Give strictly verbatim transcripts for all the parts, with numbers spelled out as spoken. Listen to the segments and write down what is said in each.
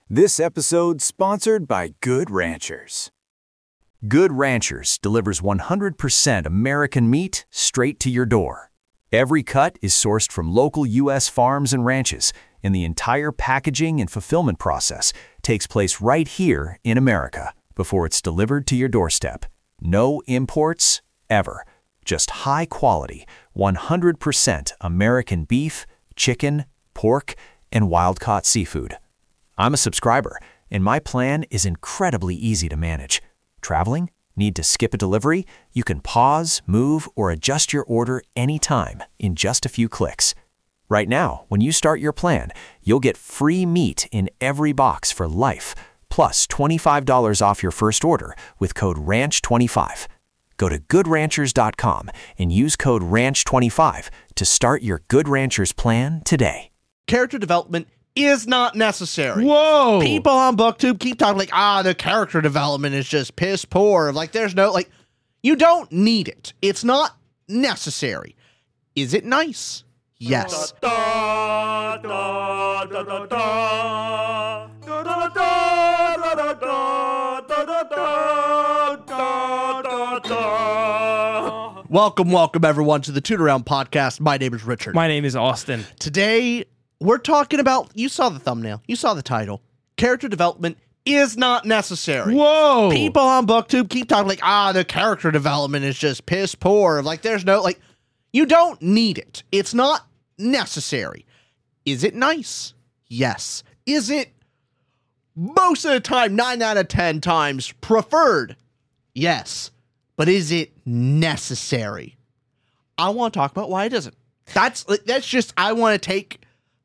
This episode sponsored by Good Ranchers. Good Ranchers delivers one hundred percent American meat straight to your door. Every cut is sourced from local U S farms and ranches, and the entire packaging and fulfillment process takes place right here in America before it's delivered to your doorstep. No imports, ever. Just high quality, one hundred percent American beef, chicken, pork, and wild-caught seafood. I'm a subscriber, and my plan is incredibly easy to manage. Traveling? Need to skip a delivery? You can pause, move, or adjust your order anytime in just a few clicks. Right now, when you start your plan, you'll get free meat in every box for life, plus twenty-five dollars off your first order with code ranch twenty-five. Go to good ranchers dot com and use code ranch twenty-five to start your Good Ranchers plan today. Character development is not necessary. Whoa! People on BookTube keep talking like, ah, the character development is just piss poor. Like, there's no, like, you don't need it. It's not necessary. Is it nice? Yes. Welcome, welcome, everyone, to the Toot Around Podcast. My name is Richard. My name is Austin. Today, we're talking about, you saw the thumbnail, you saw the title. Character development is not necessary. Whoa! People on BookTube keep talking like, ah, the character development is just piss poor. Like, there's no, like, you don't need it. It's not necessary. Is it nice? Yes. Is it most of the time, nine out of ten times, preferred? Yes. But is it necessary? I want to talk about why it isn't. That's, that's just, I want to take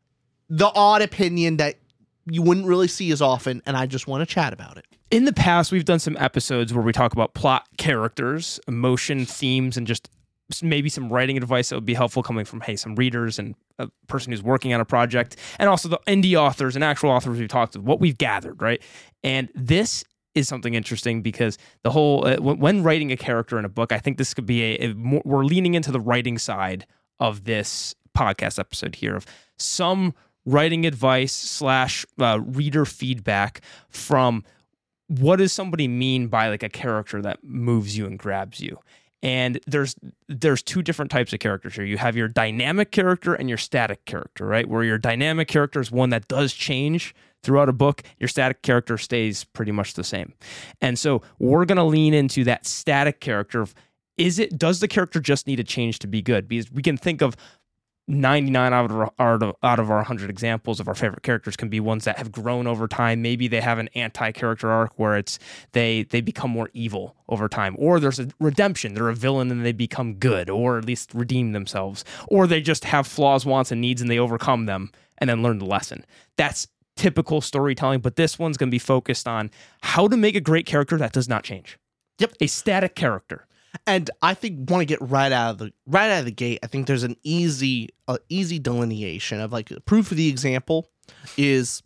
the odd opinion that you wouldn't really see as often, and I just want to chat about it. In the past, we've done some episodes where we talk about plot, characters, emotion, themes, and just maybe some writing advice that would be helpful coming from, hey, some readers and a person who's working on a project, and also the indie authors and actual authors we've talked to, what we've gathered, right? And this is something interesting because the whole, uh, when writing a character in a book, I think this could be a, a more, we're leaning into the writing side of this podcast episode here of some writing advice slash uh, reader feedback from what does somebody mean by like a character that moves you and grabs you. And there's there's two different types of characters here. You have your dynamic character and your static character, right? Where your dynamic character is one that does change throughout a book. Your static character stays pretty much the same. And so we're going to lean into that static character of, is it, does the character just need to change to be good? Because we can think of ninety-nine out of, out of out of our one hundred examples of our favorite characters can be ones that have grown over time. Maybe they have an anti-character arc where it's they they become more evil over time, or there's a redemption. They're a villain and they become good, or at least redeem themselves, or they just have flaws, wants, and needs and they overcome them and then learn the lesson. That's typical storytelling, but this one's going to be focused on how to make a great character that does not change. Yep, a static character. And I think want to get right out of the right out of the gate. I think there's an easy, uh, easy delineation of like proof of the example is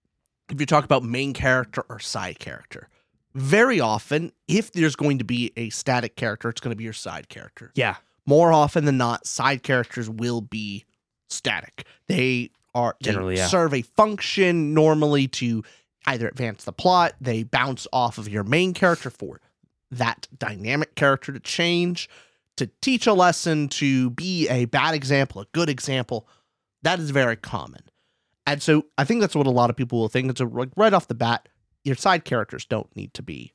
if you talk about main character or side character. Very often, if there's going to be a static character, it's going to be your side character. Yeah. More often than not, side characters will be static. They are generally they yeah. serve a function normally to either advance the plot. They bounce off of your main character for that dynamic character to change, to teach a lesson, to be a bad example, a good example. That is very common. And so I think that's what a lot of people will think. It's a, like right off the bat, your side characters don't need to be,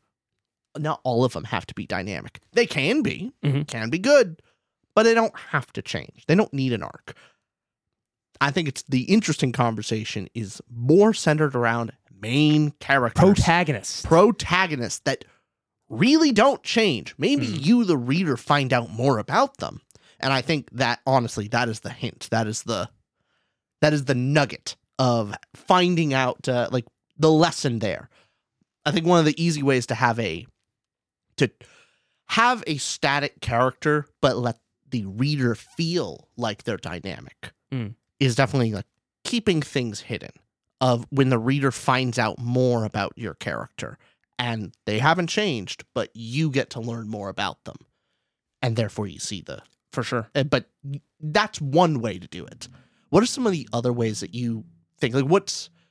not all of them have to be dynamic. They can be, mm-hmm. can be good, but they don't have to change. They don't need an arc. I think it's the interesting conversation is more centered around main characters. Protagonists. Protagonists that really don't change. Maybe mm. you, the reader, find out more about them. And I think that, honestly, that is the hint. That is the that is the nugget of finding out, uh, like, the lesson there. I think one of the easy ways to have a to have a static character, but let the reader feel like they're dynamic, mm. is definitely like keeping things hidden. Of when the reader finds out more about your character. And they haven't changed, but you get to learn more about them. And therefore you see the... For sure. Uh, but that's one way to do it. What are some of the other ways that you think? Like, what's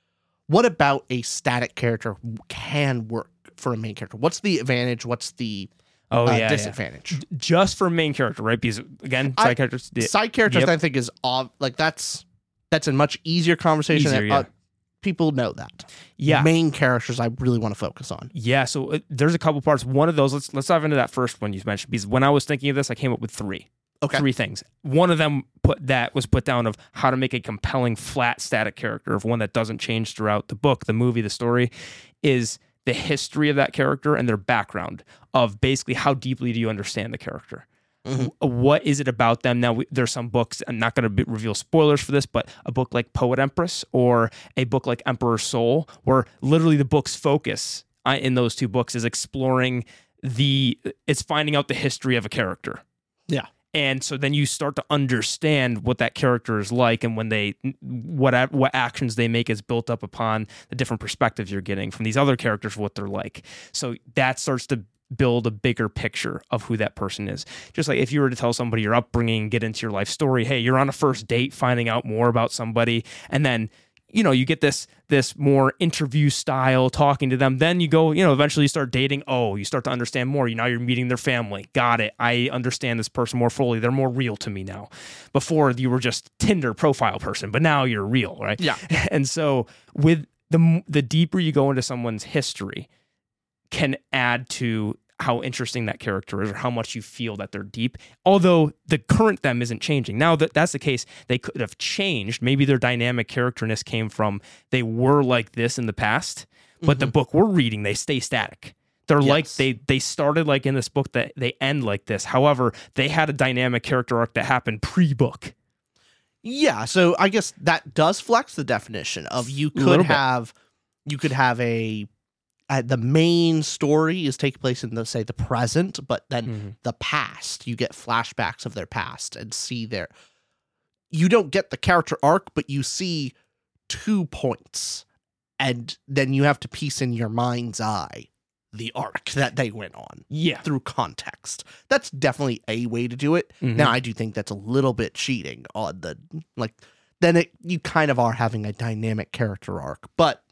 what about a static character can work for a main character? What's the advantage? What's the Oh uh, yeah, disadvantage? yeah. Just for main character, right? Because again, I- side characters. yeah, Side characters, Yep. I think, is ob- like that's that's a much easier conversation. Easier, and, yeah. uh, people know that. Yeah. Main characters, I really want to focus on. Yeah, so uh, there's a couple parts. One of those, let's let's dive into that first one you mentioned, because when I was thinking of this, I came up with three. Okay. Three things. One of them put that was put down of how to make a compelling flat static character, of one that doesn't change throughout the book, the movie, the story, is the history of that character and their background, of basically how deeply do you understand the character. Mhm. What is it about them? Now, we, there's some books, I'm not going to reveal spoilers for this, but a book like Poet Empress or a book like Emperor's Soul, where literally the book's focus uh, in those two books is exploring the, it's finding out the history of a character. Yeah. And so then you start to understand what that character is like, and when they, what what actions they make is built up upon the different perspectives you're getting from these other characters, what they're like. So that starts to build a bigger picture of who that person is. Just like if you were to tell somebody your upbringing, get into your life story, hey, you're on a first date, finding out more about somebody, and then, you know, you get this this more interview style talking to them. Then you go, you know, eventually you start dating. Oh, you start to understand more. You now you're meeting their family. Got it. I understand this person more fully. They're more real to me now. Before you were just Tinder profile person, but now you're real, right? Yeah. And so with the the deeper you go into someone's history, can add to how interesting that character is, or how much you feel that they're deep. Although the current them isn't changing. Now that that's the case, they could have changed. Maybe their dynamic characterness came from they were like this in the past, but the book we're reading, they stay static. They're like Yes. they they started like in this book, that they end like this. However, they had a dynamic character arc that happened pre-book. Yeah, so I guess that does flex the definition of you little could bit. have you could have a uh, the main story is take place in the say the present, but then Mhm. the past. You get flashbacks of their past and see their. You don't get the character arc, but you see two points, and then you have to piece in your mind's eye the arc that they went on Yeah. through context. That's definitely a way to do it. Mhm. Now I do think that's a little bit cheating on the like then it you kind of are having a dynamic character arc, but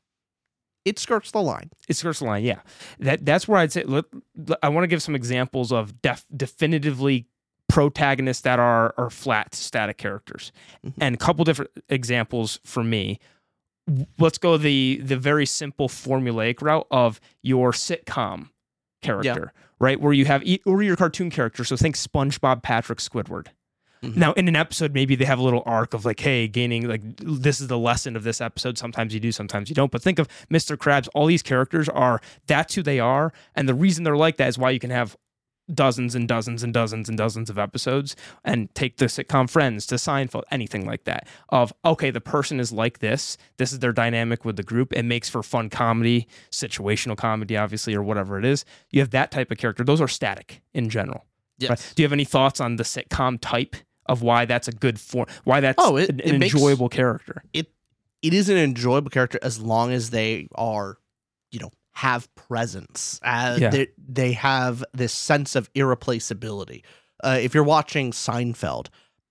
it skirts the line. It skirts the line, yeah. That that's where I'd say. Let, I want to give some examples of def, definitively protagonists that are are flat static characters, Mhm. and a couple different examples for me. Let's go the the very simple formulaic route of your sitcom character, right? Where you have e- or your cartoon character. So think SpongeBob, Patrick, Squidward. Mhm. Now, in an episode, maybe they have a little arc of like, hey, gaining, like, this is the lesson of this episode. Sometimes you do, sometimes you don't. But think of Mister Krabs. All these characters are, that's who they are. And the reason they're like that is why you can have dozens and dozens and dozens and dozens of episodes, and take the sitcom Friends to Seinfeld, anything like that. Of, okay, the person is like this. This is their dynamic with the group. It makes for fun comedy, situational comedy, obviously, or whatever it is. You have that type of character. Those are static in general. Yes. Right? Do you have any thoughts on the sitcom type of why that's a good form, why that's Oh, it- an, it an makes- enjoyable character? It it is an enjoyable character as long as they are, you know, have presence. Uh, Yeah. they, they have this sense of irreplaceability. Uh, if you're watching Seinfeld,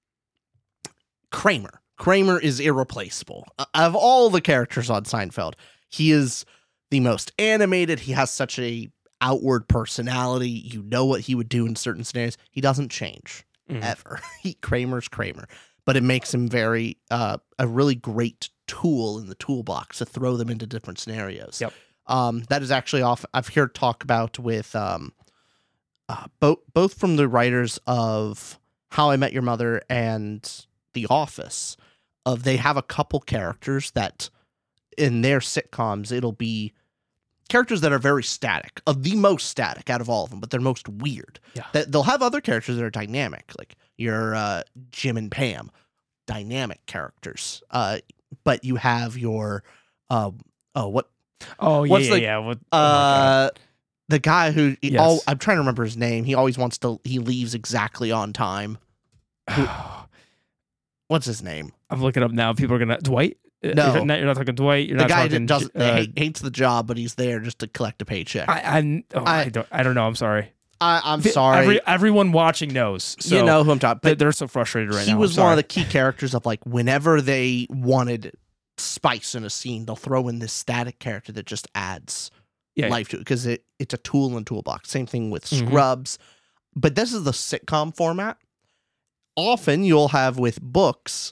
Kramer, Kramer is irreplaceable. Uh, of all the characters on Seinfeld, he is the most animated. He has such a outward personality. You know what he would do in certain scenarios. He doesn't change Mhm. ever. He Kramer's Kramer, but it makes him very uh, a really great tool in the toolbox to throw them into different scenarios. Yep. Um, that is actually off. I've heard talk about with um, uh, both both from the writers of How I Met Your Mother and The Office. Of they have a couple characters that in their sitcoms it'll be characters that are very static, of the most static out of all of them, but they're most weird. Yeah. That they'll have other characters that are dynamic, like your uh, Jim and Pam, dynamic characters. Uh, but you have your um, oh what Oh, yeah, What's yeah, the- yeah. What, oh my God. uh the guy who he Yes. al- I'm trying to remember his name. He always wants to. He leaves exactly on time. What's his name? I'm looking up now. People are going to, Dwight? Uh, No. You're not, you're not talking Dwight. You're The not guy talking, that doesn't uh, hate, hates the job, but he's there just to collect a paycheck. I, I, I, oh, I, I- don't, I don't know. I'm sorry. I'm sorry. Every, everyone watching knows. So you know who I'm talking. they- But they're so frustrated right he now. was I'm one sorry. of the key characters of like whenever they wanted spice in a scene, they'll throw in this static character that just adds Yeah. life to it because it, it's a tool in the toolbox. Same thing with Mhm. Scrubs. But this is the sitcom format. Often you'll have with books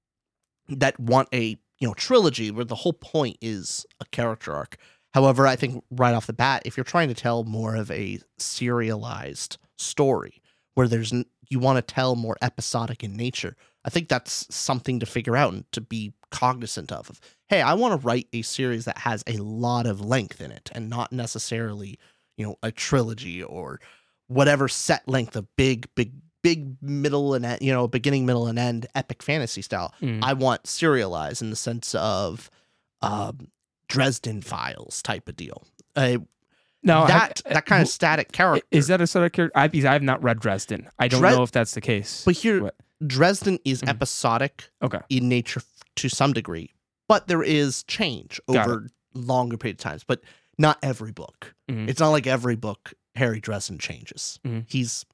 that want a you know trilogy where the whole point is a character arc. However, I think right off the bat, if you're trying to tell more of a serialized story where there's n- you want to tell more episodic in nature, I think that's something to figure out and to be cognizant of. of hey, I want to write a series that has a lot of length in it and not necessarily, you know, a trilogy or whatever set length of big, big, big middle and, e- you know, beginning, middle, and end epic fantasy style. Mm. I want serialized in the sense of um, Dresden Files type of deal. Uh, Now that I- that kind of w- static character. Is that a sort of character? I, because I have not read Dresden. I don't Dre- know if that's the case. But here, What? Dresden is Mhm. episodic Okay. in nature f- to some degree, but there is change Got over longer period of times. But not every book. Mhm. It's not like every book Harry Dresden changes. Mhm. He's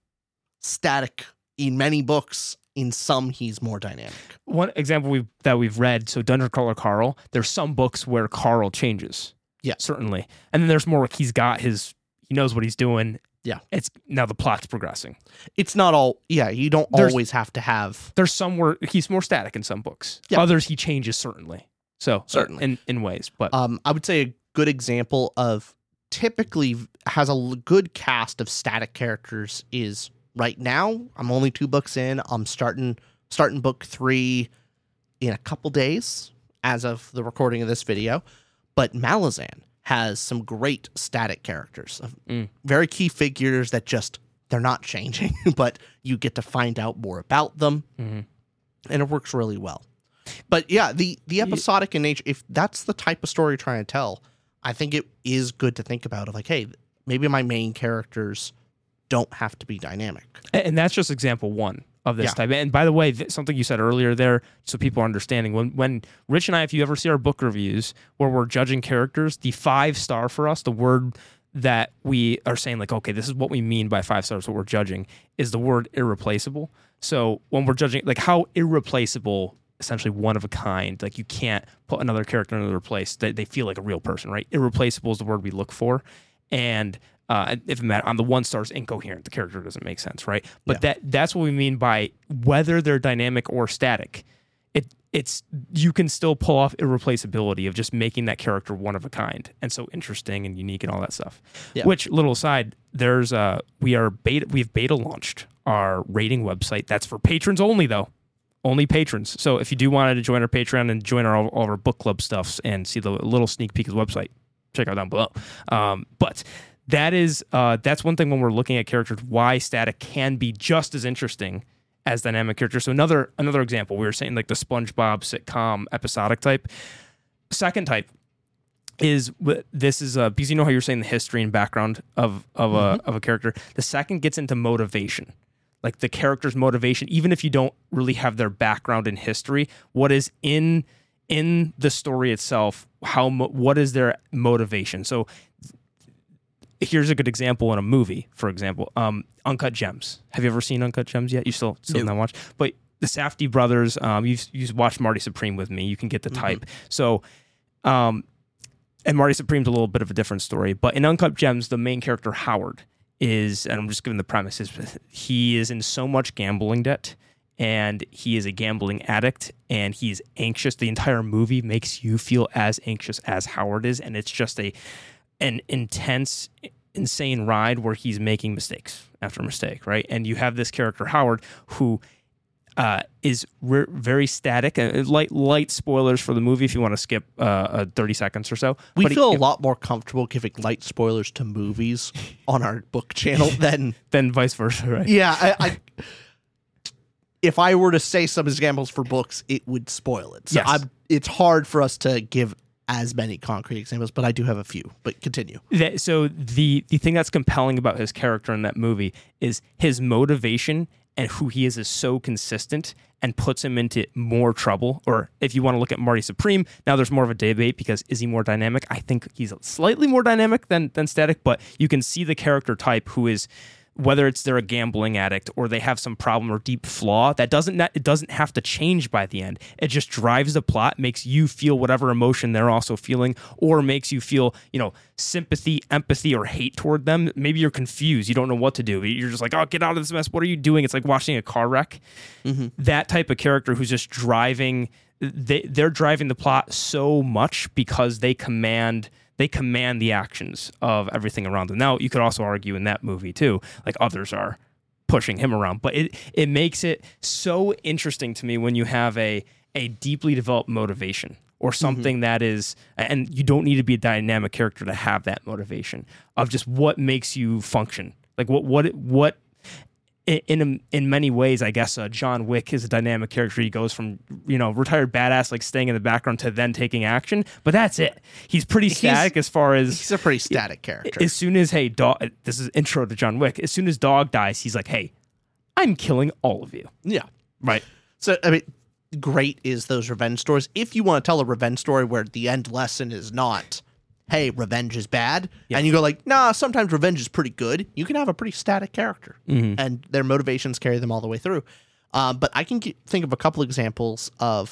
static in many books. In some, he's more dynamic. One example we that we've read, so Dungeon Crawler Carl, there's some books where Carl changes. Yeah. Certainly. And then there's more like he's got his, he knows what he's doing. Yeah. It's now the plot's progressing. It's not all. Yeah, you don't There's- always have to have. There's some where he's more static in some books. Yeah. Others he changes certainly. So Certainly. in, in ways, but Um, I would say a good example of typically has a l- good cast of static characters is right now. I'm only two books in. I'm starting starting book three in a couple days as of the recording of this video. But Malazan has some great static characters, of Mm. very key figures that just they're not changing, but you get to find out more about them, Mhm. and it works really well. But yeah, the the episodic in nature, if that's the type of story you're trying to tell, I think it is good to think about of like, hey, maybe my main characters don't have to be dynamic. And and that's just example one of this Yeah. type. And by the way, th- something you said earlier there, so people are understanding, when when Rich and I, if you ever see our book reviews where we're judging characters, the five star for us, the word that we are saying like, okay, this is what we mean by five stars, what we're judging, is the word irreplaceable. So when we're judging, like how irreplaceable, essentially one of a kind, like you can't put another character in another place, they, they feel like a real person, right? Irreplaceable is the word we look for. And uh, if it matter, on the one star is incoherent, the character doesn't make sense, right? But Yeah. that that's what we mean by whether they're dynamic or static. It it's you can still pull off irreplaceability of just making that character one of a kind and so interesting and unique and all that stuff. Yeah. Which little aside, there's uh we are beta we've beta launched our rating website. That's for patrons only though. Only patrons. So if you do want to join our Patreon and join our all, all of our book club stuffs and see the little sneak peek of the website, check out down below. Um, but that is uh, that's one thing when we're looking at characters, why static can be just as interesting as dynamic characters. So another another example, we were saying like the SpongeBob sitcom episodic type. Second type is wh- this is uh, because you know how you're saying the history and background of of a of a character. The second gets into motivation. Like the character's motivation, even if you don't really have their background in history, what is in in the story itself, how mo- what is their motivation? So here's a good example in a movie, for example, um, Uncut Gems. Have you ever seen Uncut Gems yet? You still still No. not watch, but the Safdie brothers. Um, you've you've watched Marty Supreme with me. You can get the type. So, um, and Marty Supreme's a little bit of a different story, but in Uncut Gems, the main character Howard is, and I'm just giving the premises, he is in so much gambling debt and he is a gambling addict and he's anxious. The entire movie makes you feel as anxious as Howard is. And it's just a, an intense, insane ride where he's making mistakes after mistake, right? And you have this character, Howard, who uh, is re- very static. Uh, light, light spoilers for the movie if you want to skip uh, uh, thirty seconds or so. We But he- feel a lot more comfortable giving light spoilers to movies on our book channel than then vice versa, right? yeah. I, I if I were to say some examples for books, it would spoil it. So Yes. I'm, it's hard for us to give as many concrete examples, but I do have a few. But continue. That, so the the thing that's compelling about his character in that movie is his motivation and who he is is so consistent and puts him into more trouble. Or if you want to look at Marty Supreme, now there's more of a debate because is he more dynamic? I think he's slightly more dynamic than than static, but you can see the character type who is whether it's they're a gambling addict or they have some problem or deep flaw, that doesn't not, it doesn't have to change by the end. It just drives the plot, makes you feel whatever emotion they're also feeling, or makes you feel, you know, sympathy, empathy, or hate toward them. Maybe you're confused. You don't know what to do. You're just like, oh, get out of this mess. What are you doing? It's like watching a car wreck. Mm-hmm. That type of character who's just driving, they, they're driving the plot so much because they command they command the actions of everything around them. Now, you could also argue in that movie too, like others are pushing him around, but it it makes it so interesting to me when you have a a deeply developed motivation or something mm-hmm. that is, and you don't need to be a dynamic character to have that motivation of just what makes you function. Like what what what in in many ways, I guess uh, John Wick is a dynamic character. He goes from, you know, retired badass, like staying in the background, to then taking action. But that's it. He's pretty static he's, as far as he's a pretty static character. As soon as hey dog, this is intro to John Wick. As soon as dog dies, he's like, hey, I'm killing all of you. Yeah, right. So I mean, great is those revenge stories. If you want to tell a revenge story where the end lesson is not, hey, revenge is bad, yeah. and you go like, nah, sometimes revenge is pretty good, you can have a pretty static character, mm-hmm. and their motivations carry them all the way through. Um, but I can get, think of a couple examples of,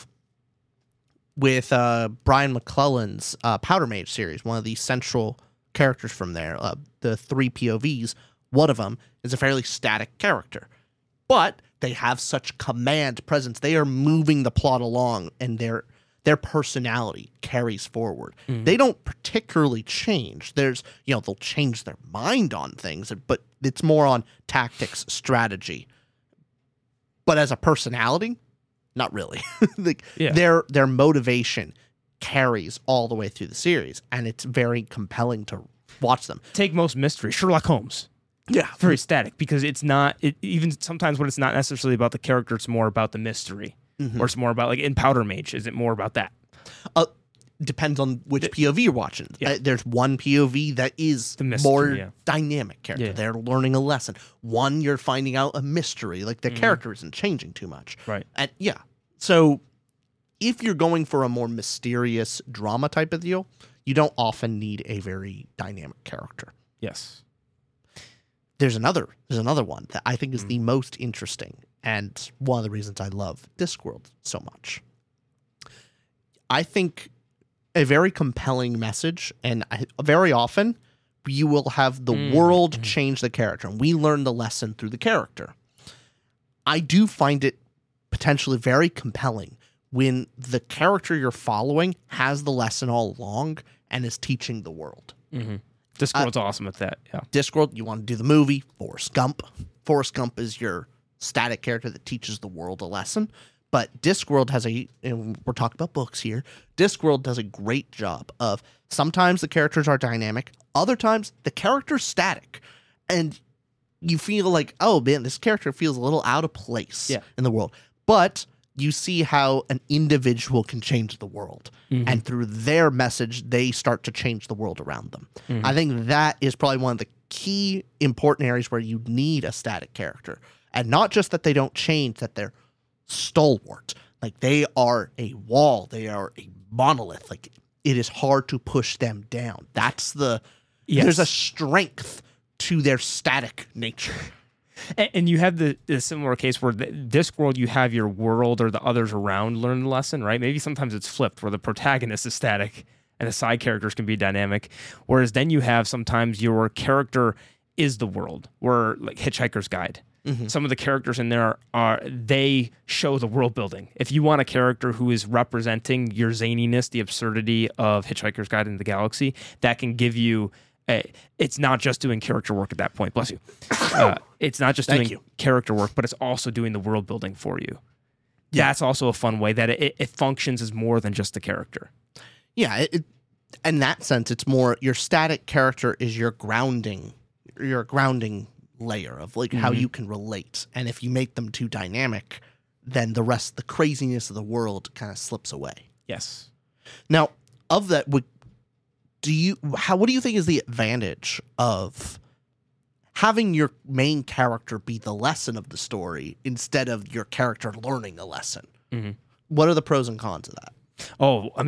with uh, Brian McClellan's uh, Powder Mage series, one of the central characters from there, uh, the three P O Vs, one of them is a fairly static character. But they have such command presence. They are moving the plot along, and they're their personality carries forward. Mm-hmm. They don't particularly change. There's, you know, they'll change their mind on things, but it's more on tactics, strategy. But as a personality, not really. like yeah. their their motivation carries all the way through the series, and it's very compelling to watch them. Take most mystery, Sherlock Holmes. Yeah, very static because it's not. It, even sometimes when it's not necessarily about the character, it's more about the mystery. Mm-hmm. Or it's more about, like, in Powder Mage, is it more about that? Uh, depends on which the, P O V you're watching. Yeah. Uh, there's one P O V that is the mystery, more yeah. dynamic character. Yeah. They're learning a lesson. One, you're finding out a mystery. Like, their mm-hmm. character isn't changing too much. Right. And yeah. So if you're going for a more mysterious drama type of deal, you don't often need a very dynamic character. Yes. There's another. There's another one that I think is mm-hmm. the most interesting. And one of the reasons I love Discworld so much. I think a very compelling message, and I, very often you will have the mm. world change the character, and we learn the lesson through the character. I do find it potentially very compelling when the character you're following has the lesson all along and is teaching the world. Mm-hmm. Discworld's uh, awesome at that. Yeah. Discworld, you want to do the movie, Forrest Gump. Forrest Gump is your static character that teaches the world a lesson. But Discworld has a, and we're talking about books here, Discworld does a great job of sometimes the characters are dynamic, other times the character's static. And you feel like, oh man, this character feels a little out of place yeah. in the world. But you see how an individual can change the world. Mm-hmm. And through their message, they start to change the world around them. Mm-hmm. I think that is probably one of the key important areas where you need a static character. And not just that they don't change, that they're stalwart. Like, they are a wall. They are a monolith. Like, it is hard to push them down. That's the... Yes. There's a strength to their static nature. And, and you have the, the similar case where the, Discworld, you have your world or the others around learn the lesson, right? Maybe sometimes it's flipped, where the protagonist is static and the side characters can be dynamic. Whereas then you have sometimes your character is the world, where, like, Hitchhiker's Guide. Mm-hmm. Some of the characters in there are, they show the world building. If you want a character who is representing your zaniness, the absurdity of Hitchhiker's Guide into the Galaxy, that can give you a, it's not just doing character work at that point. Bless you. Uh, it's not just Thank doing you. character work, but it's also doing the world building for you. Yeah. That's also a fun way that it, it functions as more than just the character. Yeah. It, it, in that sense, it's more your static character is your grounding, your grounding layer of like mm-hmm. how you can relate. And if you make them too dynamic, then the rest, the craziness of the world kind of slips away. Yes. Now, of that, would do you how what do you think is the advantage of having your main character be the lesson of the story instead of your character learning a lesson? Mm-hmm. What are the pros and cons of that? Oh, I mean,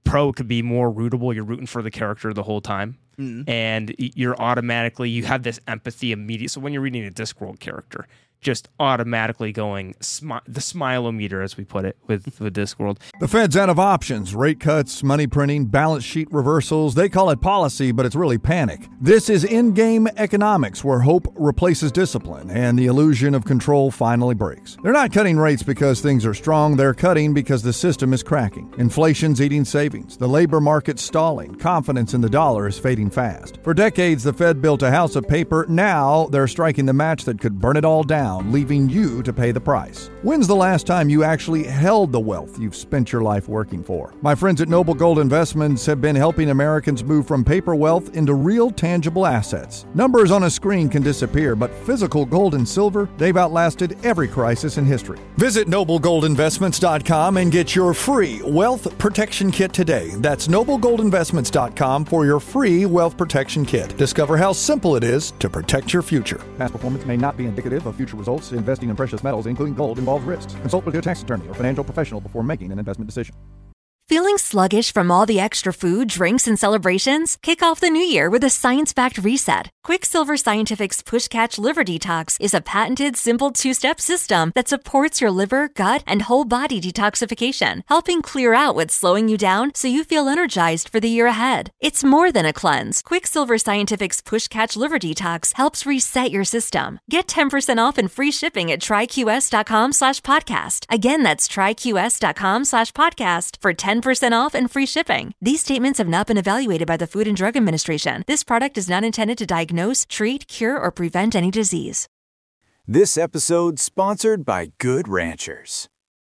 Pro could be more rootable. You're rooting for the character the whole time. Mm. And you're automatically, you have this empathy immediate. So when you're reading a Discworld character, just automatically going smi- the smile-o-meter, as we put it, with, with Discworld. The Fed's out of options. Rate cuts, money printing, balance sheet reversals. They call it policy, but it's really panic. This is in-game economics, where hope replaces discipline and the illusion of control finally breaks. They're not cutting rates because things are strong. They're cutting because the system is cracking. Inflation's eating savings. The labor market's stalling. Confidence in the dollar is fading fast. For decades, the Fed built a house of paper. Now they're striking the match that could burn it all down, leaving you to pay the price. When's the last time you actually held the wealth you've spent your life working for? My friends at Noble Gold Investments have been helping Americans move from paper wealth into real tangible assets. Numbers on a screen can disappear, but physical gold and silver, they've outlasted every crisis in history. Visit noble gold investments dot com and get your free wealth protection kit today. That's noble gold investments dot com for your free wealth protection kit. Discover how simple it is to protect your future. Past performance may not be indicative of future results. Investing in precious metals, including gold, involves risks. Consult with your tax attorney or financial professional before making an investment decision. Feeling sluggish from all the extra food, drinks, and celebrations? Kick off the new year with a science-backed reset. Quicksilver Scientific's Push Catch Liver Detox is a patented, simple two-step system that supports your liver, gut, and whole body detoxification, helping clear out what's slowing you down so you feel energized for the year ahead. It's more than a cleanse. Quicksilver Scientific's Push Catch Liver Detox helps reset your system. Get ten percent off and free shipping at tryqs.com slash podcast. Again, that's tryqs.com slash podcast for ten percent off and free shipping. These statements have not been evaluated by the Food and Drug Administration. This product is not intended to diagnose, treat, cure, or prevent any disease. This episode sponsored by Good Ranchers.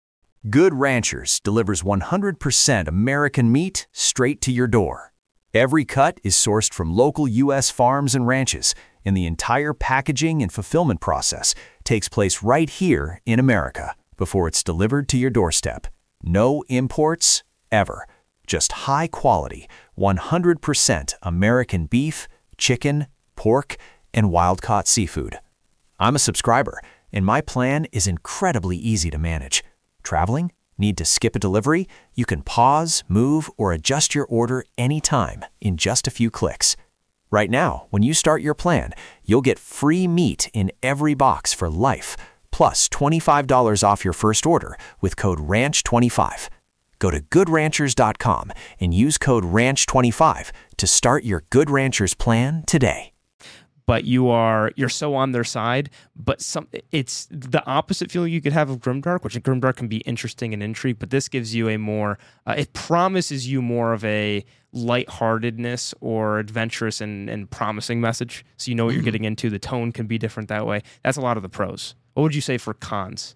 Good Ranchers delivers one hundred percent American meat straight to your door. Every cut is sourced from local U S farms and ranches, and the entire packaging and fulfillment process takes place right here in America before it's delivered to your doorstep. No imports, ever. Just high quality, one hundred percent American beef, chicken, pork, and wild-caught seafood. I'm a subscriber, and my plan is incredibly easy to manage. Traveling? Need to skip a delivery? You can pause, move, or adjust your order anytime in just a few clicks. Right now, when you start your plan, you'll get free meat in every box for life, plus twenty-five dollars off your first order with code ranch twenty-five. Go to good ranchers dot com and use code ranch twenty-five to start your Good Ranchers plan today. But you are you're so on their side, but some it's the opposite feeling you could have of Grimdark, which Grimdark can be interesting and intrigue, but this gives you a more uh, it promises you more of a lightheartedness or adventurous and, and promising message. So you know what you're getting into. The tone can be different that way. That's a lot of the pros. What would you say for cons?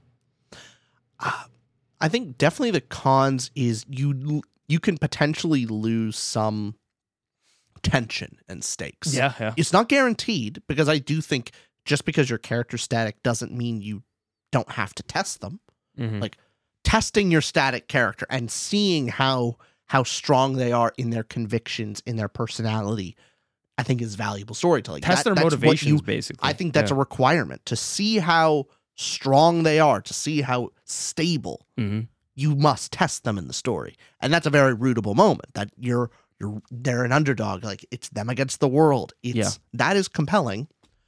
Uh, I think definitely the cons is you you can potentially lose some tension and stakes. Yeah, yeah. It's not guaranteed, because I do think just because your character's static doesn't mean you don't have to test them. Mm-hmm. Like testing your static character and seeing how how strong they are in their convictions, in their personality, I think is valuable storytelling. Test that, their motivations, you, basically. I think that's yeah. a requirement to see how strong they are, to see how stable. Mm-hmm. You must test them in the story, and that's a very rootable moment. That you're you're they're an underdog, like it's them against the world. It's yeah. that is compelling,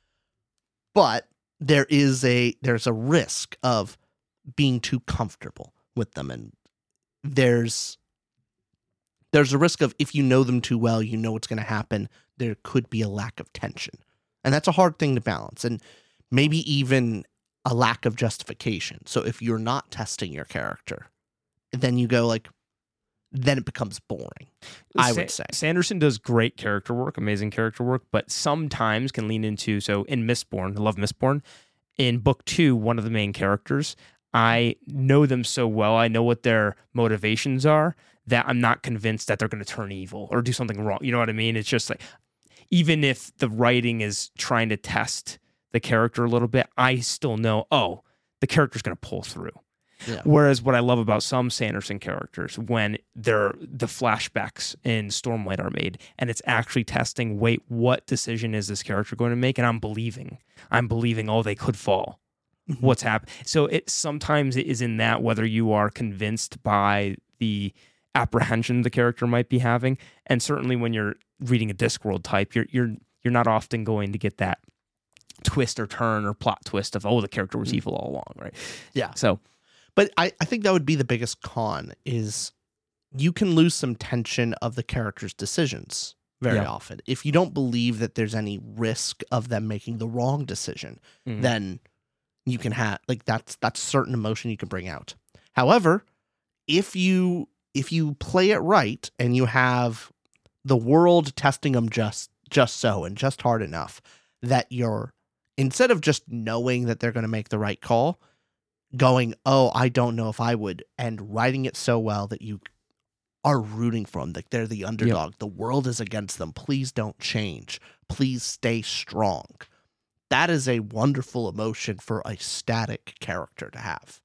but there is a there's a risk of being too comfortable with them, and there's there's a risk of if you know them too well, you know what's going to happen. There could be a lack of tension, and that's a hard thing to balance, and maybe even a lack of justification. So if you're not testing your character, then you go like, then it becomes boring, I Sa- would say. Sanderson does great character work, amazing character work, but sometimes can lean into, so in Mistborn, I love Mistborn, in book two, one of the main characters, I know them so well, I know what their motivations are, that I'm not convinced that they're going to turn evil or do something wrong. You know what I mean? It's just like, even if the writing is trying to test the character a little bit, I still know, oh, the character's going to pull through. Yeah. Whereas what I love about some Sanderson characters, when they're the flashbacks in Stormlight are made, and it's actually testing, wait, what decision is this character going to make? And I'm believing, I'm believing, oh, they could fall. Mm-hmm. What's happened? So it sometimes it is in that, whether you are convinced by the apprehension the character might be having. And certainly when you're reading a Discworld type, you're you're you're not often going to get that twist or turn or plot twist of, oh, the character was evil all along, right? Yeah. So, but I, I think that would be the biggest con is you can lose some tension of the character's decisions very Yeah. often. If you don't believe that there's any risk of them making the wrong decision, Mhm. then you can have like that's that's certain emotion you can bring out. However, if you if you play it right and you have the world testing them just just so and just hard enough that you're instead of just knowing that they're going to make the right call, going, oh, I don't know if I would, and writing it so well that you are rooting for them, that they're the underdog. The world is against them. Please don't change. Please stay strong. That is a wonderful emotion for a static character to have.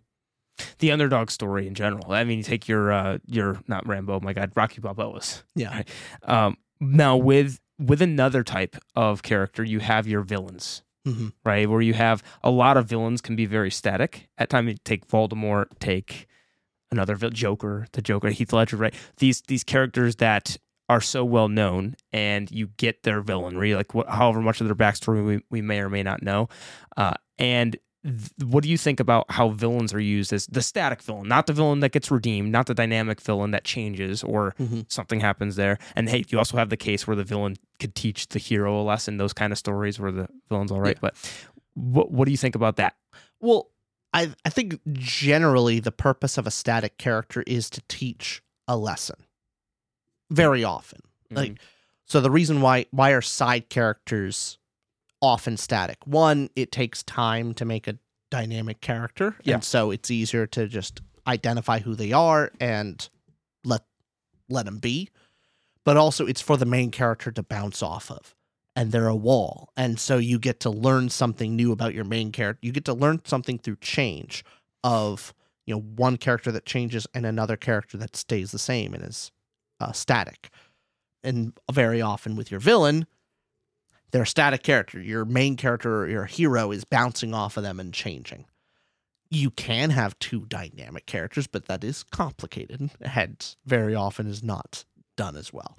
the underdog story in general. I mean, you take your uh, your not Rambo, my God, Rocky Balboa's. Yeah. Um, now with with another type of character, you have your villains, Mhm. right? Where you have a lot of villains can be very static. At times, you take Voldemort, take another vil- Joker, the Joker, Heath Ledger, right? These these characters that are so well known, and you get their villainry, like what, however much of their backstory we, we may or may not know. Uh, and th- what do you think about how villains are used as the static villain, not the villain that gets redeemed, not the dynamic villain that changes or Mhm. something happens there? And hey, you also have the case where the villain could teach the hero a lesson, those kind of stories where the villain's all right. Yeah. But what what do you think about that? Well, I I think generally the purpose of a static character is to teach a lesson. Very often. Like so the reason why why are side characters often static? One, it takes time to make a dynamic character, Yeah. and so it's easier to just identify who they are and let let them be. But also it's for the main character to bounce off of. And they're a wall. And so you get to learn something new about your main character. You get to learn something through change of, you know, one character that changes and another character that stays the same and is uh, static. And very often with your villain, they're a static character. Your main character or your hero is bouncing off of them and changing. You can have two dynamic characters, but that is complicated. Hence, very often is not done as well.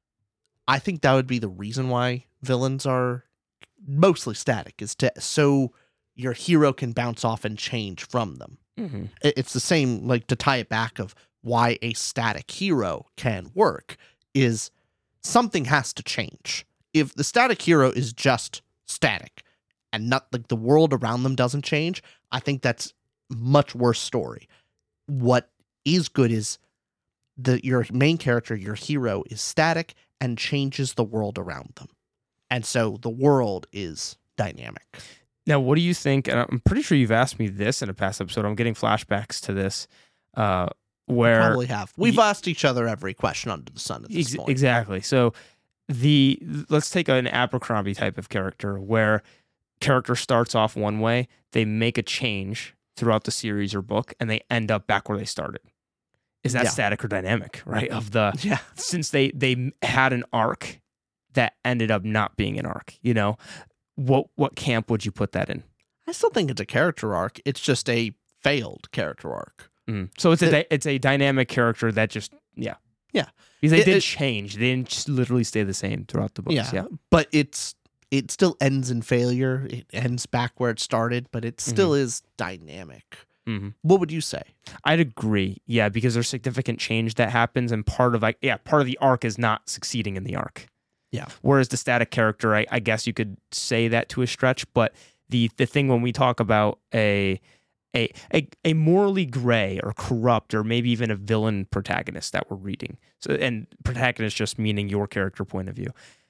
I think that would be the reason why villains are mostly static, is to so your hero can bounce off and change from them. Mm-hmm. It- It's the same, like to tie it back of why a static hero can work is something has to change. If the static hero is just static and not like the world around them doesn't change, I think that's much worse story. What is good is the your main character, your hero, is static and changes the world around them. And so the world is dynamic. Now, what do you think? And I'm pretty sure you've asked me this in a past episode. I'm getting flashbacks to this, uh, where Probably have. We've asked each other every question under the sun at this Ex- point. exactly. So the let's take an Abercrombie type of character where character starts off one way, they make a change throughout the series or book, and they end up back where they started. Is that Yeah. static or dynamic? Right? Of the Yeah. since they they had an arc that ended up not being an arc. You know, what what camp would you put that in? I still think it's a character arc. It's just a failed character arc. Mm. So it's a di- it's a dynamic character that just yeah Yeah. because they It- did it- change. They didn't just literally stay the same throughout the books. Yeah. Yeah. But it's it still ends in failure. It ends back where it started, but it still is dynamic. Mm-hmm. What would you say? I'd agree. Yeah, because there's significant change that happens, and part of like yeah, part of the arc is not succeeding in the arc. Yeah. Whereas the static character, I, I guess you could say that to a stretch, but the the thing when we talk about a a a, a morally gray or corrupt or maybe even a villain protagonist that we're reading, so and protagonist just meaning your character point of view.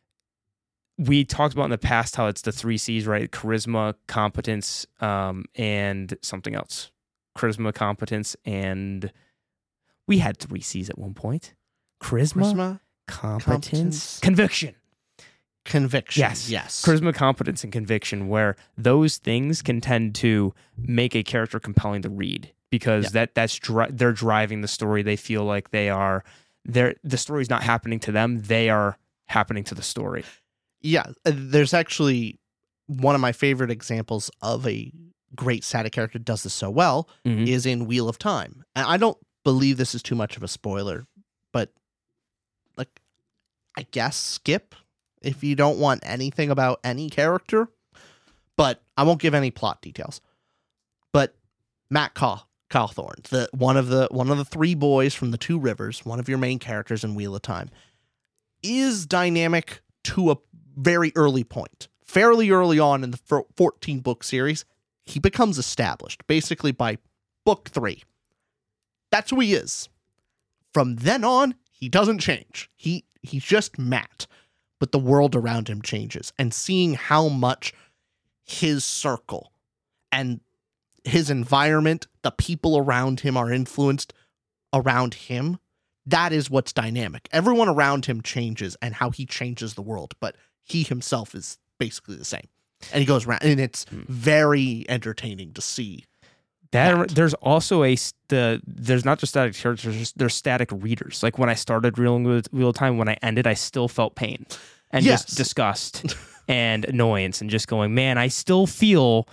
We talked about in the past how it's the three C's, right? Charisma, competence, um, and something else. Charisma, competence, and we had three C's at one point. Charisma, Charisma, competence, competence. conviction. conviction. Yes. Yes. Charisma, competence, and conviction, where those things can tend to make a character compelling to read because Yeah. that that's dri- they're driving the story. They feel like they are. They're the story's not happening to them. They are happening to the story. Yeah. uh, There's actually one of my favorite examples of a great static character does this so well Mhm. is in Wheel of Time. And I don't believe this is too much of a spoiler, but like, I guess skip if you don't want anything about any character. But I won't give any plot details. But Matt Caw- Cawthorn, the one of the one of the three boys from the Two Rivers, one of your main characters in Wheel of Time, is dynamic to a very early point. Fairly early on in the fourteen book series, he becomes established, basically by book three. That's who he is. From then on, he doesn't change. He he's just Matt, but the world around him changes. And seeing how much his circle and his environment, the people around him are influenced around him, that is what's dynamic. Everyone around him changes and how he changes the world, but he himself is basically the same. And he goes around, and it's very entertaining to see. That, that. There's also a the there's not just static characters, there's, there's static readers. Like when I started reeling with Wheel of Time, when I ended, I still felt pain and Yes. just disgust and annoyance, and just going, man, I still feel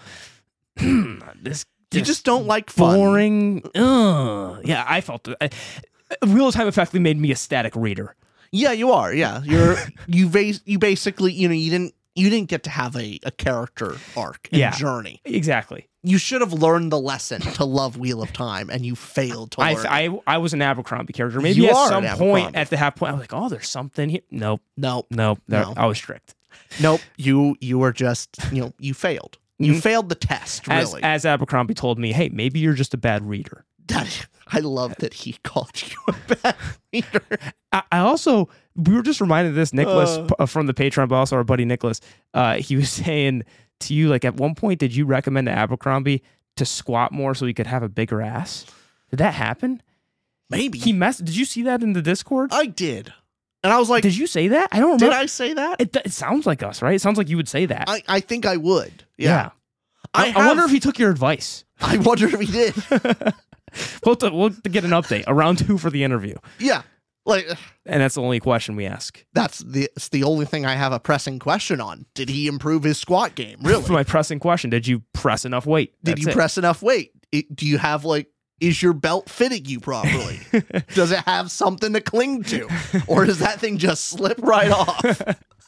this. You just don't like fun. boring. Ugh. Yeah, I felt it. I, Wheel of Time effectively made me a static reader. Yeah, you are. Yeah, you're you base you basically you know you didn't you didn't get to have a, a character arc and Yeah. journey. Exactly. You should have learned the lesson to love Wheel of Time, and you failed to I, learn. it. I I was an Abercrombie character. Maybe You at are some an point, Abercrombie. at the half point, I was like, oh, there's something here. Nope, nope, nope. there- No. I was strict. nope. You you were just you know you failed. You Mhm. failed the test. As, Really. as Abercrombie told me, hey, maybe you're just a bad reader. That, I love that he called you a bad reader. I, I also, we were just reminded of this, Nicholas Uh. p- from the Patreon, but also our buddy Nicholas. Uh, he was saying to you, like, at one point, did you recommend to Abercrombie to squat more so he could have a bigger ass? Did that happen? Maybe He messed. Did you see that in the Discord? I did, and I was like, Did you say that? I don't remember. did I say that? It, it sounds like us, right? It sounds like you would say that. I, I think I would. Yeah. I, I I wonder have- if he took your advice. I wonder if he did. We'll, to, we'll to get an update, a round two for the interview. Yeah. Like, And that's the only question we ask. that's the it's the only thing I have a pressing question on. Did he improve his squat game? For Really? my pressing question, did you press enough weight? Did That's you it. press enough weight? It, do you have like is your belt fitting you properly? Does it have something to cling to? Or does that thing just slip right off?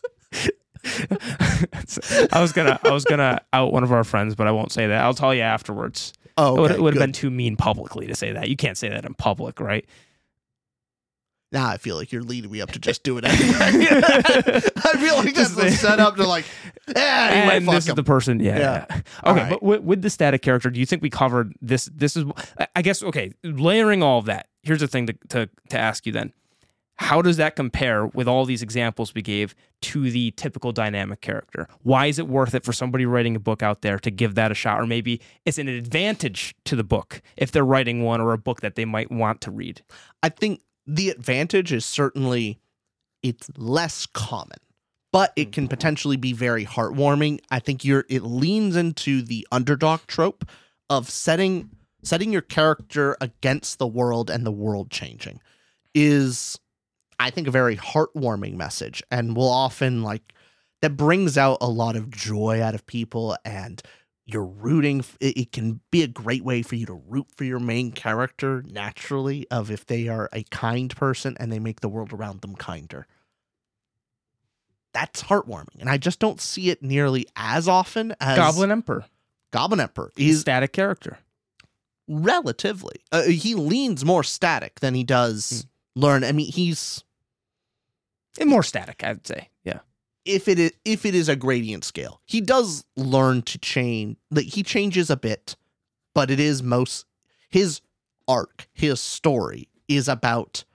I was gonna I was gonna out one of our friends, but I won't say that. I'll tell you afterwards. Oh, it would, okay, it would have good. been too mean publicly to say that. You can't say that in public, right? Now I feel like you're leading me up to just do it anyway. I feel like that's the setup to like, eh, anyway, and fuck this is him. the person. Yeah. Yeah. yeah. All Okay, right. but with, with the static character, do you think we covered this? This is, I guess. Okay, layering all of that. Here's the thing to to to ask you then. How does that compare with all these examples we gave to the typical dynamic character? Why is it worth it for somebody writing a book out there to give that a shot? Or maybe it's an advantage to the book if they're writing one or a book that they might want to read. I think the advantage is certainly it's less common, but it can potentially be very heartwarming. I think you're it leans into the underdog trope of setting setting your character against the world and the world changing is, I think, a very heartwarming message, and will often like that brings out a lot of joy out of people, and you're rooting. It, it can be a great way for you to root for your main character naturally, of if they are a kind person and they make the world around them kinder. That's heartwarming, and I just don't see it nearly as often as Goblin Emperor, Goblin Emperor. he's Is static character. relatively uh, he leans more static than he does learn. I mean, he's And more static, I'd say. Yeah. if it is if it is a gradient scale, he does learn to change. Like he changes a bit, but it is most his arc, his story is about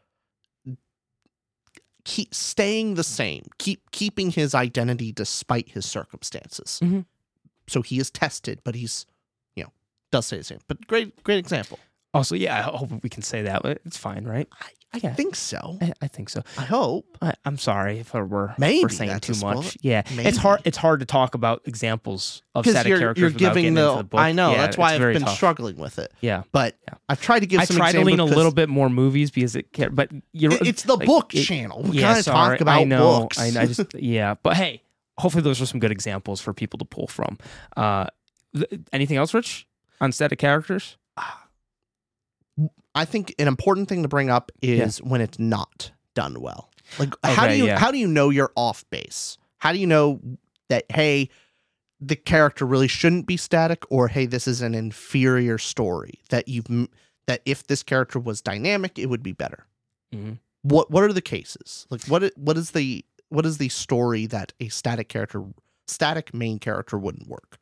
keep staying the same, keep keeping his identity despite his circumstances. Mhm. So he is tested, but he's you know does stay the same. But great great example. Also, yeah, I hope we can say that. It's fine, right? I, I Yeah. think so. I, I think so. I hope. I, I'm sorry if we're, Maybe we're saying that's too a spoiler. much. Yeah, Maybe. it's hard. It's hard to talk about examples of Because static you're, characters you're without giving getting the, into the book. I know Yeah, that's why it's I've very been tough. struggling with it. Yeah, But Yeah. I've tried to give I some try to examples lean a because little bit more movies because it can. But you're, it- it's the like, book it- channel. We yeah, kind of sorry, talk about I know. books. I, I just yeah, but hey, hopefully those are some good examples for people to pull from. Uh, th- anything else, Rich, on static characters? I think an important thing to bring up is when it's not done well. Like, Okay, how do you yeah. how do you know you're off base? How do you know that, hey, the character really shouldn't be static, or hey, this is an inferior story that you've m- that if this character was dynamic, it would be better. Mhm. What what are the cases? Like, what i- what is the what is the story that a static character, static main character wouldn't work?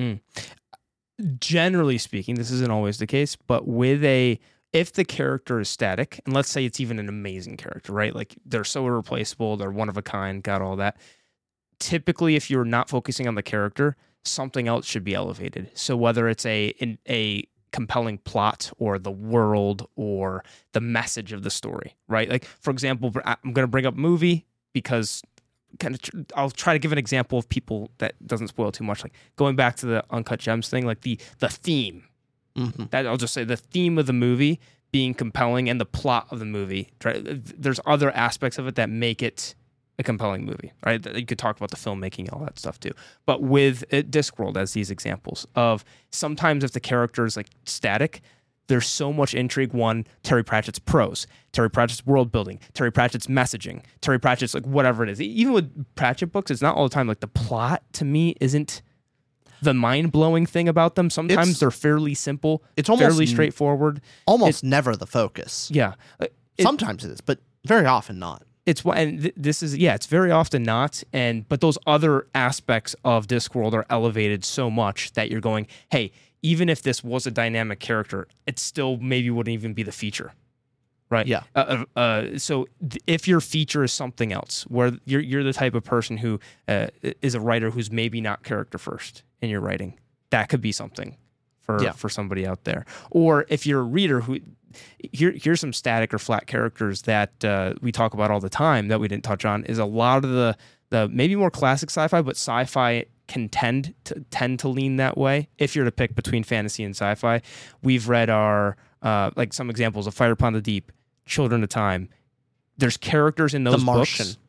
Generally speaking, this isn't always the case, but with a if the character is static, and let's say it's even an amazing character, right? Like they're so irreplaceable, they're one of a kind, got all that. Typically, if you're not focusing on the character, something else should be elevated. So whether it's a in, a compelling plot or the world or the message of the story, right? Like for example, I'm going to bring up movie because kind of tr- I'll try to give an example of people that doesn't spoil too much. Like going back to the Uncut Gems thing, like the the theme. Mm-hmm. That I'll just say the theme of the movie being compelling and the plot of the movie. Right? There's other aspects of it that make it a compelling movie, right? You could talk about the filmmaking and all that stuff too. But with uh, Discworld as these examples of sometimes if the character is like static, there's so much intrigue. One, Terry Pratchett's prose, Terry Pratchett's world building, Terry Pratchett's messaging, Terry Pratchett's like whatever it is. Even with Pratchett books, it's not all the time like the plot to me isn't the mind-blowing thing about them. Sometimes It's- they're fairly simple, It's almost fairly n- straightforward. Almost never the focus. Yeah. Uh, It- Sometimes it is, but very often not. It's why, and th- this is yeah, it's very often not, and but those other aspects of Discworld are elevated so much that you're going, hey, even if this was a dynamic character, it still maybe wouldn't even be the feature, right? Yeah. Uh, uh, uh, so th- if your feature is something else, where you're you're the type of person who uh, is a writer who's maybe not character first in your writing, that could be something for Yeah. for somebody out there. Or if you're a reader who here here's some static or flat characters that uh, we talk about all the time that we didn't touch on is a lot of the the maybe more classic sci-fi, but sci-fi can tend to tend to lean that way. If you're to pick between fantasy and sci-fi, we've read our uh, like some examples of Fire Upon the Deep, Children of Time. There's characters in those The Martian. books.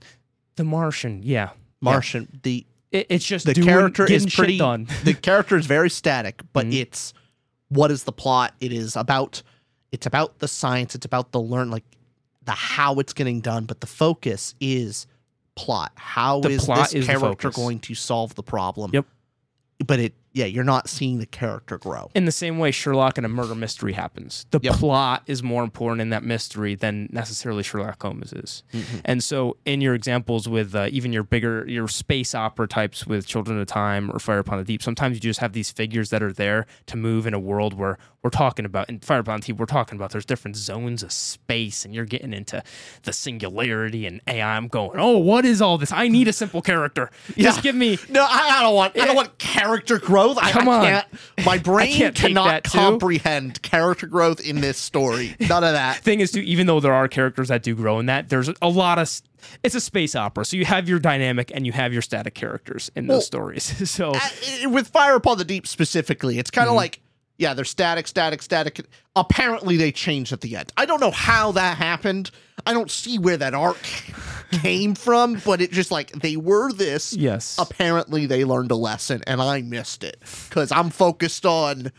The Martian, yeah. Martian, the It, it's just the doing, character getting is shit pretty done. the character is very static, but Mhm. it's what is the plot? It is about it's about the science, it's about the learn like the how it's getting done, but the focus is plot. How The is plot this is the character focus. going to solve the problem? Yep. But it yeah, you're not seeing the character grow. In the same way Sherlock and a murder mystery happens. The Yep. plot is more important in that mystery than necessarily Sherlock Holmes is. Mm-hmm. And so in your examples with uh, even your bigger, your space opera types with Children of Time or Fire Upon the Deep, sometimes you just have these figures that are there to move in a world where we're talking about, in Fire Upon the Deep, we're talking about there's different zones of space and you're getting into the singularity and A I. I'm going, oh, what is all this? I need a simple character. Just give me... No, I, I don't want. I don't want character growth. I, Come I on. can't. My brain can't take cannot that too. comprehend character growth in this story. None of that. Thing is, too, even though there are characters that do grow in that, there's a lot of. s- It's a space opera, so you have your dynamic and you have your static characters in those Well, stories. So Uh, with Fire Upon the Deep specifically, it's kind of like, yeah, they're static, static, static. Apparently, they changed at the end. I don't know how that happened. I don't see where that arc came from, but it just like they were this. yes, Apparently, they learned a lesson, and I missed it because I'm focused on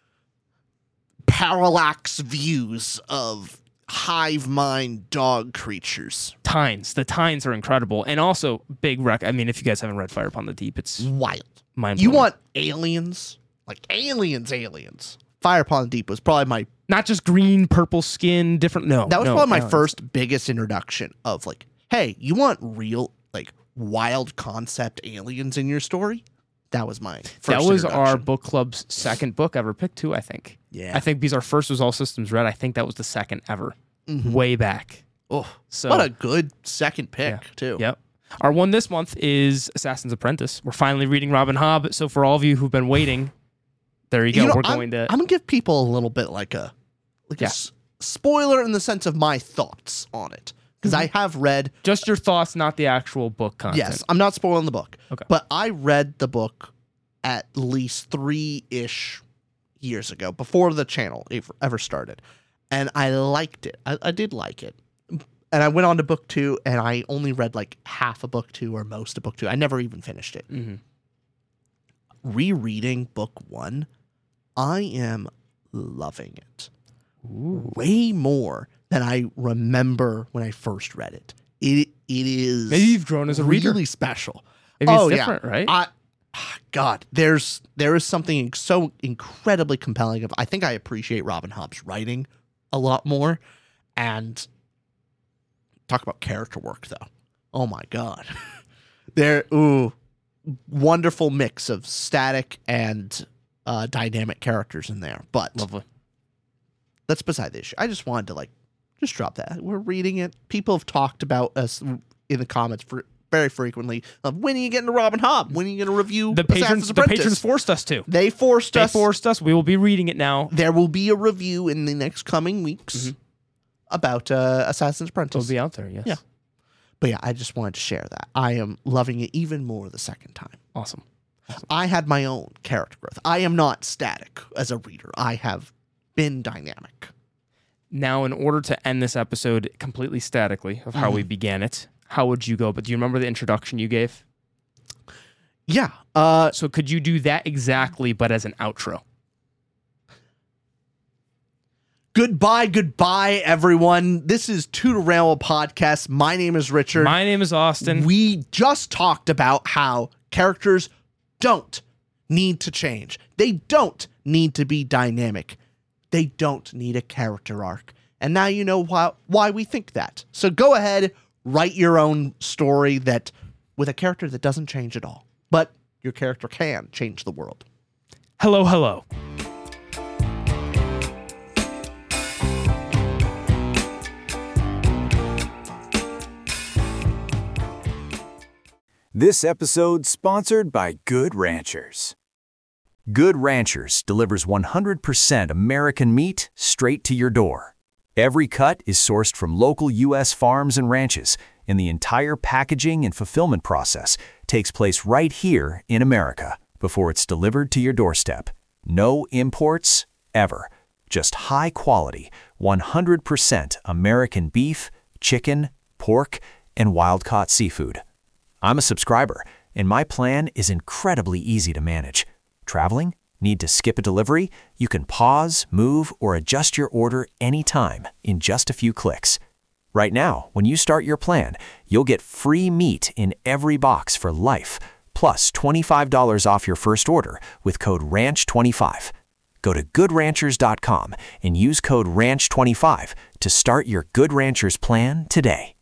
parallax views of hive mind dog creatures. Tines. The Tines are incredible, and also big rec. I mean, if you guys haven't read Fire Upon the Deep, it's Wild. mind. You want aliens? Like aliens, aliens. Fire Upon the Deep was probably my not just green, purple skin, different. No, that was no, probably my no. first biggest introduction of like, hey, you want real like wild concept aliens in your story? That was my first That was our introduction. book club's second book ever picked too. I think. Yeah. I think because our first was All Systems Red. I think that was the second ever, Mhm. way back. Oh, So what a good second pick Yeah. too. Yep. Our one this month is Assassin's Apprentice. We're finally reading Robin Hobb. So for all of you who've been waiting, there you go. You know, We're I'm, going to. I'm gonna give people a little bit like a like Yeah. a s- spoiler in the sense of my thoughts on it because I have read. Just your thoughts, not the actual book content. Yes, I'm not spoiling the book. Okay. But I read the book at least three-ish years ago, before the channel ever- ever started. And I liked it. I, I did like it. And I went on to book two, and I only read like half a book two or most of book two. I never even finished it. Mhm. Rereading book one, I am loving it. way more than I remember when I first read it. It it is Maybe you've grown as a reader. really special. Maybe it's oh different, yeah, right? I, God, there's there is something so incredibly compelling. Of I think I appreciate Robin Hobb's writing a lot more, and talk about character work though. Oh my God, there ooh wonderful mix of static and uh, dynamic characters in there. But Lovely. that's beside the issue. I just wanted to like just drop that. We're reading it. People have talked about us in the comments for very frequently of when are you getting to Robin Hobb? When are you going to review The patrons, Assassin's the Apprentice? patrons forced us to. They forced They us. forced us. We will be reading it now. There will be a review in the next coming weeks Mhm. about uh, Assassin's Apprentice. It'll be out there. Yes. Yeah. But yeah, I just wanted to share that. I am loving it even more the second time. Awesome. I had my own character growth. I am not static as a reader. I have been dynamic. Now, in order to end this episode completely statically of how we began it, how would you go? But do you remember the introduction you gave? Yeah. Uh, So could you do that exactly, but as an outro? Goodbye, goodbye, everyone. This is Tutorama Podcast. My name is Richard. My name is Austin. We just talked about how characters don't need to change. They don't need to be dynamic. They don't need a character arc. And now you know why, why we think that. So go ahead, write your own story that with a character that doesn't change at all. But your character can change the world. Hello, hello. This episode sponsored by Good Ranchers. Good Ranchers delivers one hundred percent American meat straight to your door. Every cut is sourced from local U S farms and ranches, and the entire packaging and fulfillment process takes place right here in America before it's delivered to your doorstep. No imports, ever. Just high quality, one hundred percent American beef, chicken, pork, and wild-caught seafood. I'm a subscriber, and my plan is incredibly easy to manage. Traveling? Need to skip a delivery? You can pause, move, or adjust your order anytime in just a few clicks. Right now, when you start your plan, you'll get free meat in every box for life, plus twenty-five dollars off your first order with code ranch twenty-five. Go to good ranchers dot com and use code ranch twenty-five to start your Good Ranchers plan today.